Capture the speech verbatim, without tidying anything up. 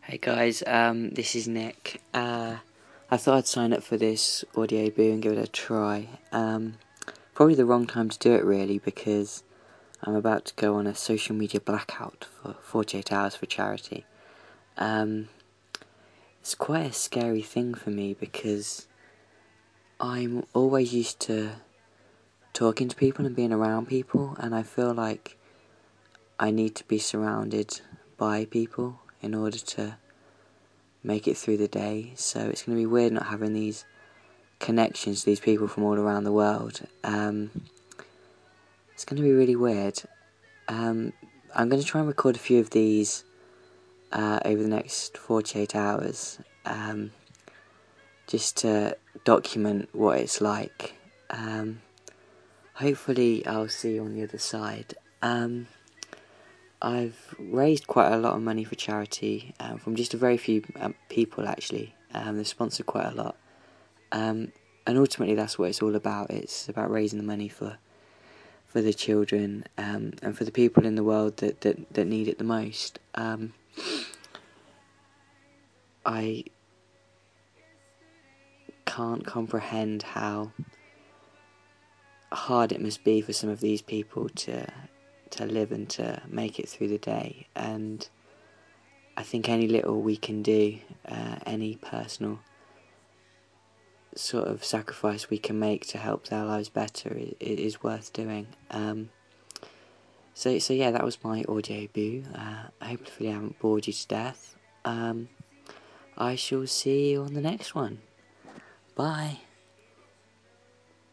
Hey guys, um, this is Nick. Uh, I thought I'd sign up for this audio boo and give it a try. Um, probably the wrong time to do it really, because I'm about to go on a social media blackout for forty-eight hours for charity. Um, it's quite a scary thing for me because I'm always used to talking to people and being around people, and I feel like I need to be surrounded by people in order to make it through the day. So it's going to be weird not having these connections to these people from all around the world. Um, it's going to be really weird. Um, I'm going to try and record a few of these uh, over the next forty-eight hours, um, just to document what it's like. Um, hopefully I'll see you on the other side. Um, I've raised quite a lot of money for charity um, from just a very few um, people actually. Um, they've sponsored quite a lot. Um, and ultimately that's what it's all about. It's about raising the money for for the children um, and for the people in the world that, that, that need it the most. Um, I can't comprehend how hard it must be for some of these people to to live and to make it through the day, and I think any little we can do, uh, any personal sort of sacrifice we can make to help their lives better is, is worth doing. Um, so, so yeah, that was my audio boo. Uh, hopefully I haven't bored you to death. Um, I shall see you on the next one. Bye.